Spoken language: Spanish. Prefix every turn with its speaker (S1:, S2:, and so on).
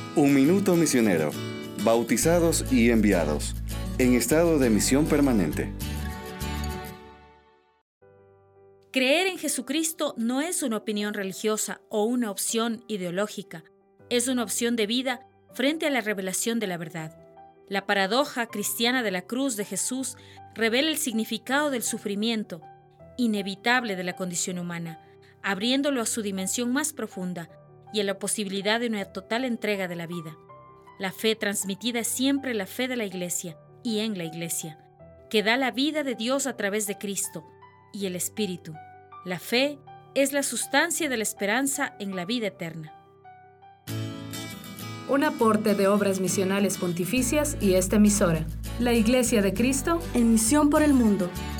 S1: Un minuto misionero. Bautizados y enviados. En estado de misión permanente.
S2: Creer en Jesucristo no es una opinión religiosa o una opción ideológica. Es una opción de vida frente a la revelación de la verdad. La paradoja cristiana de la cruz de Jesús revela el significado del sufrimiento inevitable de la condición humana, abriéndolo a su dimensión más profunda y a la posibilidad de una total entrega de la vida. La fe transmitida es siempre la fe de la Iglesia y en la Iglesia, que da la vida de Dios a través de Cristo y el Espíritu. La fe es la sustancia de la esperanza en la vida eterna.
S3: Un aporte de Obras Misionales Pontificias y esta emisora, la Iglesia de Cristo,
S4: en misión por el mundo.